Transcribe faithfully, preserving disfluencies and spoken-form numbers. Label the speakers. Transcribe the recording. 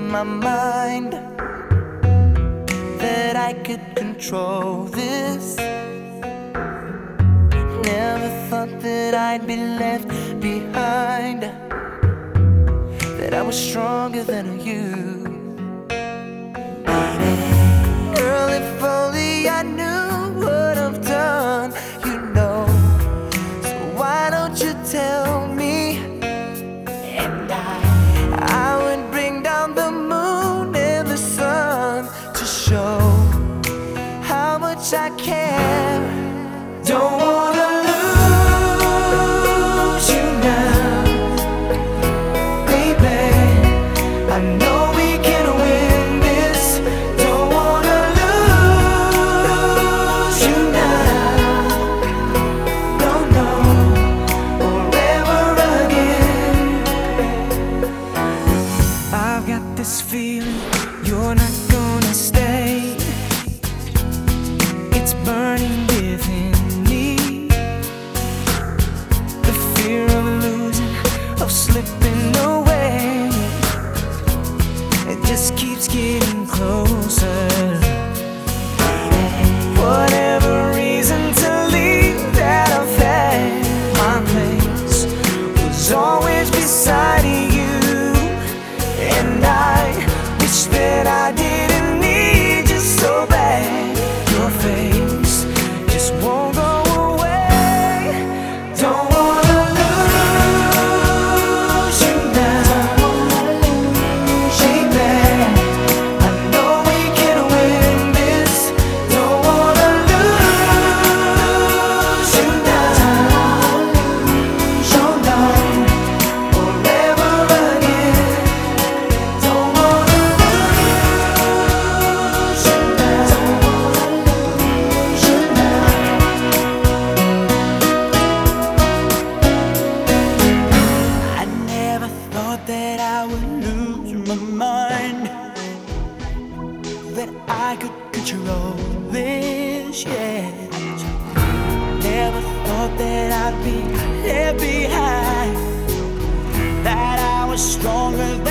Speaker 1: my mind that I could control this. Never thought that I'd be left behind, that I was stronger than you. Girl, if only I knew what I've done, you know. So why don't you tell me? And I, I would bring down the moon and the sun to show how much I care. Don't wanna lose you now, baby. I know we can win this. Don't wanna lose you now, no, no, or ever again. I've got this feeling you're not gonna stay. It's burning within me, the fear of losing, of slipping away. It just keeps getting closer. Whatever reason to leave that I've had, my place was always beside you. And I wish that I didn't need you so bad. Your face just won't go away. Don't wanna lose you now, baby. I know we can win this. Don't wanna lose you now, no, no, or ever again. Don't wanna lose you now. I never thought that I would lose my mind, that I could control this, yeah. Never thought that I'd be left behind, that I was stronger than